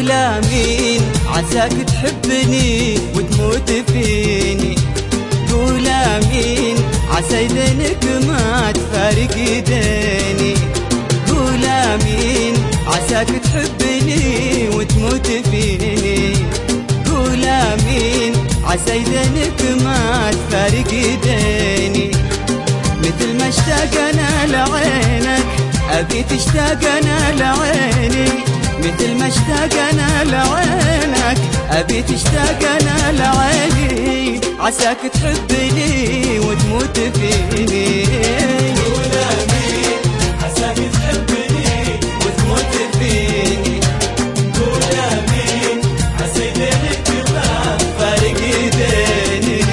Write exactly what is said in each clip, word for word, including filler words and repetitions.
قول امين عساك تحبني وتموت فيني. قول امين عسى يدينك ما تفارق يديني. قول امين عساك تحبني وتموت فيني. قول امين عسى يدينك ما تفارق يديني. مثل ما اشتاق انا لعينك ابي تشتاق انا لعيني. مثل ما اشتاق انا لعينك ابي تشتاق انا لعيني. عساك تحبني وتموت فيني. قول امين عساك تحبني وتموت فيني. قول امين عسى يدينك ما فارق يديني.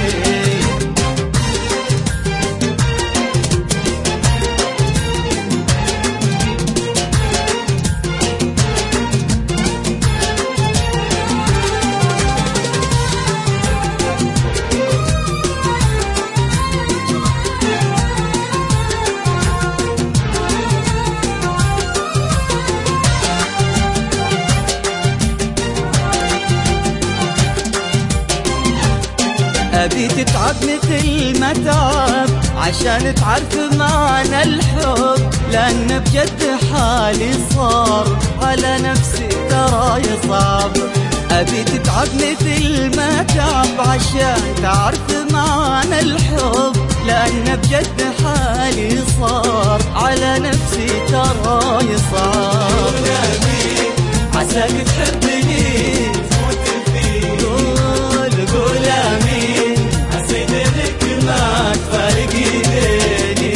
أبي تتعب مثل ما تعب عشان تعرف معنى الحب. لأن بجد حالي صار على نفسي ترى يصعب. أبي تتعب مثل ما تعب عشان تعرف معنى الحب. لأن بجد حالي صار على نفسي ترى يصعب. عساك تحبني وتموت فيني. قول قول امين عسى يدينك ما تفارق يديني.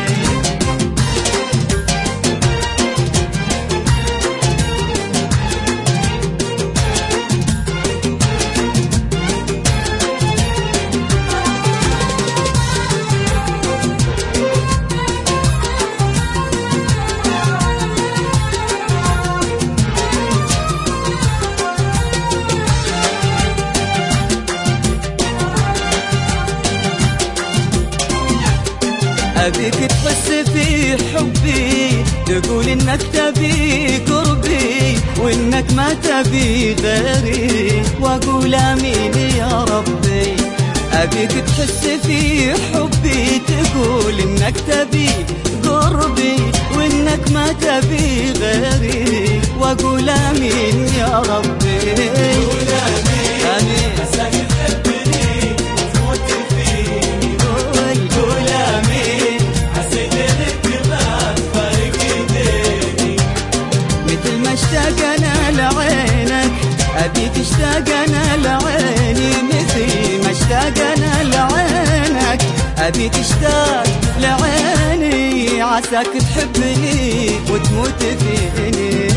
أبيك تحس في حبي تقول إنك تبي قربي وإنك ما تبي غيري. وأقول آمين يا ربي. أبيك تحس في حبي تقول إنك تبي قربي وإنك ما تبي غيري. وأقول آمين يا ربي. قول امين آمين عساك تحبني وتموت فيني. قول قول آمين عسى يدينك ما تفارق يديني. مثل ما اشتاق انا لعينك ابي تشتاق انا لعيني. مثل ما اشتاق انا لعينك ابي تشتاق لعيني. عساك تحبني وتموت فيني.